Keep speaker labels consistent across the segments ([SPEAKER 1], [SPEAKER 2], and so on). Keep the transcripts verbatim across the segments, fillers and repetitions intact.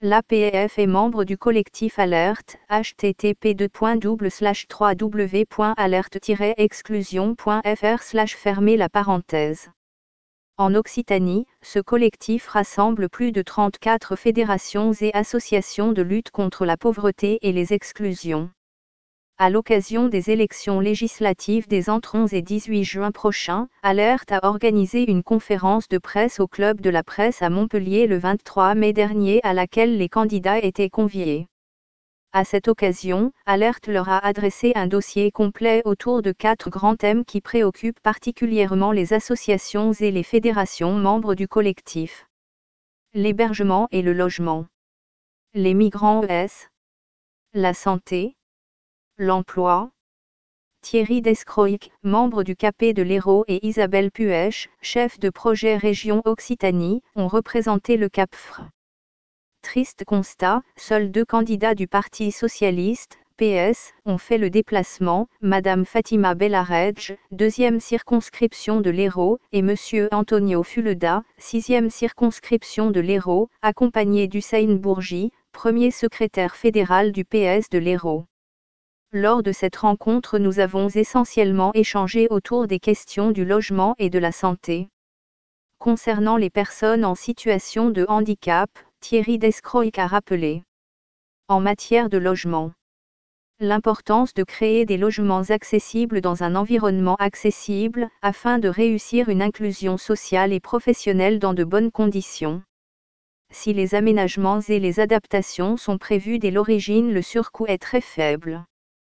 [SPEAKER 1] L'A P F est membre du collectif Alerte, h t t p deux point double slash trois w point alerte tiret exclusion point f r slash fermez la parenthèse. En Occitanie, ce collectif rassemble plus de trente-quatre fédérations et associations de lutte contre la pauvreté et les exclusions. À l'occasion des élections législatives des entre onze et dix-huit juin prochains, Alerte a organisé une conférence de presse au Club de la Presse à Montpellier le vingt-trois mai dernier à laquelle les candidats étaient conviés. À cette occasion, Alerte leur a adressé un dossier complet autour de quatre grands thèmes qui préoccupent particulièrement les associations et les fédérations membres du collectif. L'hébergement et le logement. Les migrants E S. La santé. L'emploi. Thierry Descroix, membre du C A P de l'Hérault et Isabelle Puech, chef de projet région Occitanie, ont représenté le C A P F R. Triste constat, seuls deux candidats du Parti socialiste, P S, ont fait le déplacement, Madame Fatima Bellaredj, deuxième circonscription de l'Hérault, et Monsieur Antonio Fuleda, sixième circonscription de l'Hérault, accompagné d'Hussein Bourgi, premier secrétaire fédéral du P S de l'Hérault. Lors de cette rencontre, nous avons essentiellement échangé autour des questions du logement et de la santé. Concernant les personnes en situation de handicap, Thierry Descroix a rappelé. En matière de logement, l'importance de créer des logements accessibles dans un environnement accessible, afin de réussir une inclusion sociale et professionnelle dans de bonnes conditions. Si les aménagements et les adaptations sont prévus dès l'origine, le surcoût est très faible.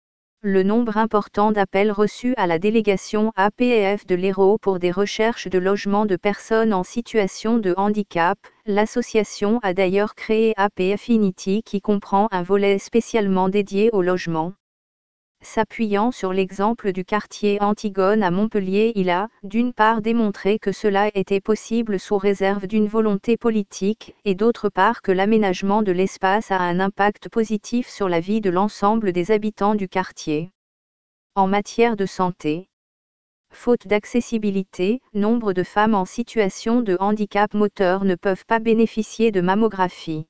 [SPEAKER 1] Le nombre important d'appels reçus à la délégation A P F de l'Hérault pour des recherches de logement de personnes en situation de handicap, l'association a d'ailleurs créé A P Finity qui comprend un volet spécialement dédié au logement. S'appuyant sur l'exemple du quartier Antigone à Montpellier, il a, d'une part, démontré que cela était possible sous réserve d'une volonté politique, et d'autre part que l'aménagement de l'espace a un impact positif sur la vie de l'ensemble des habitants du quartier. En matière de santé, faute d'accessibilité, nombre de femmes en situation de handicap moteur ne peuvent pas bénéficier de mammographie.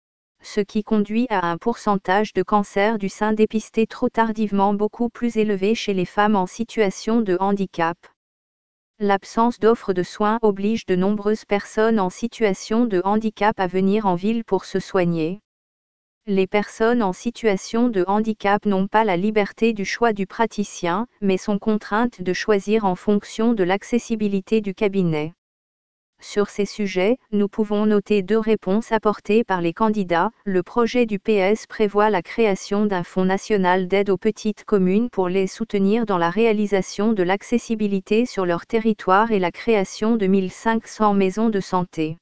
[SPEAKER 1] Ce qui conduit à un pourcentage de cancer du sein dépisté trop tardivement beaucoup plus élevé chez les femmes en situation de handicap. L'absence d'offre de soins oblige de nombreuses personnes en situation de handicap à venir en ville pour se soigner. Les personnes en situation de handicap n'ont pas la liberté du choix du praticien, mais sont contraintes de choisir en fonction de l'accessibilité du cabinet. Sur ces sujets, nous pouvons noter deux réponses apportées par les candidats. Le projet du P S prévoit la création d'un fonds national d'aide aux petites communes pour les soutenir dans la réalisation de l'accessibilité sur leur territoire et la création de mille cinq cents maisons de santé.